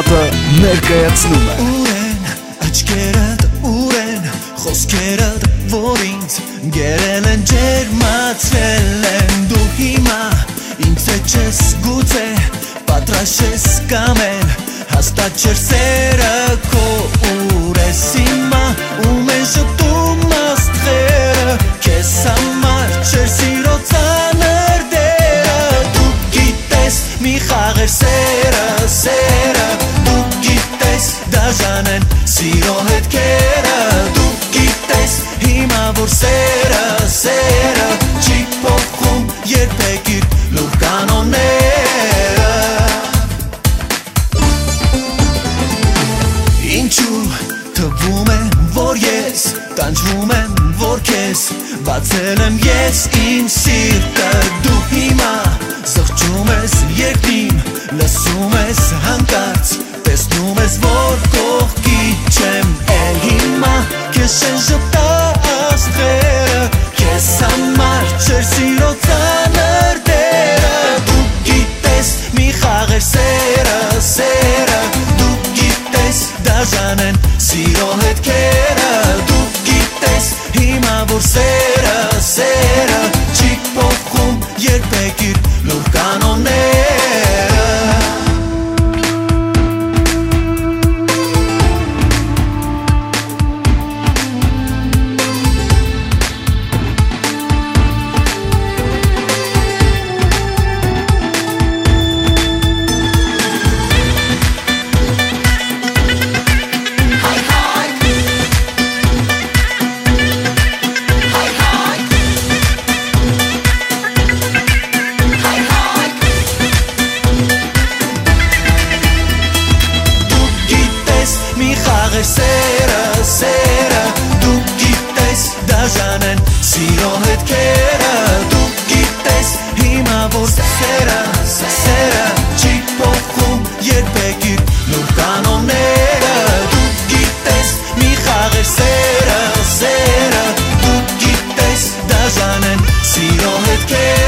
Արարատը ներկայացնում է Ուրեն աչքերդ ուրեն խոսքերդ որ ինձ գերել են ջերմացրել են դու հիմա ինձ ես գուցե պատրաստ ես կամել հաստատ չեր սերը քո ուր ես հիմա ու մեն շտում աստղերը քեզ համար չեր սիրո ծանր դերը դու գիտես մի խաղեր սերը դու գիտես դաժան են սիրո հետքերը դու գիտես հիմա որ սերը չի փոխում երբեք իր լուր կանոնները Ինչու թվում է որ ես տանջվում եմ որ քեզ բացել եմ ես իմ սիրտը դու հիմա զղջում ես երկնին լսում ես հանկարծ տեսնում ես որ կողքի չեմ էլ հիմա քեզ են ժպտա աստղերը քեզ համար չեր սիրո ծանր դերը դու գիտես մի խաղեր սերը դու գիտես դաժան են սիրո հետքերը դու գիտես հիմա որ սերը չի փոխում երբեք իր լուր կանոնները սերը դու գիտես դաժան են սիրո հետքերը դու գիտես հիմա որ սերը չի փոխում երբեք իր լուր կանոնները դու գիտես մի խաղեր սերը դու գիտես դաժան են սիրո հետքերը